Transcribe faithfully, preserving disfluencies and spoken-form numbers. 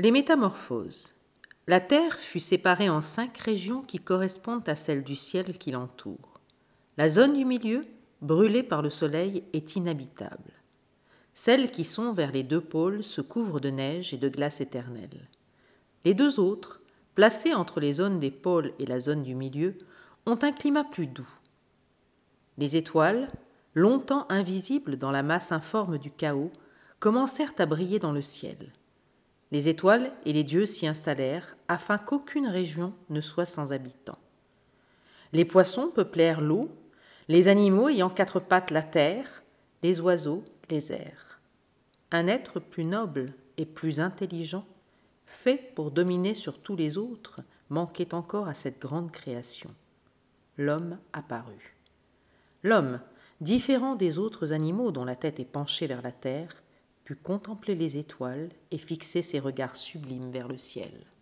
Les métamorphoses. La Terre fut séparée en cinq régions qui correspondent à celles du ciel qui l'entoure. La zone du milieu, brûlée par le soleil, est inhabitable. Celles qui sont vers les deux pôles se couvrent de neige et de glace éternelle. Les deux autres, placées entre les zones des pôles et la zone du milieu, ont un climat plus doux. Les étoiles, longtemps invisibles dans la masse informe du chaos, commencèrent à briller dans le ciel. Les étoiles et les dieux s'y installèrent afin qu'aucune région ne soit sans habitants. Les poissons peuplèrent l'eau, les animaux ayant quatre pattes la terre, les oiseaux les airs. Un être plus noble et plus intelligent, fait pour dominer sur tous les autres, manquait encore à cette grande création. L'homme apparut. L'homme, différent des autres animaux dont la tête est penchée vers la terre, put contempler les étoiles et fixer ses regards sublimes vers le ciel.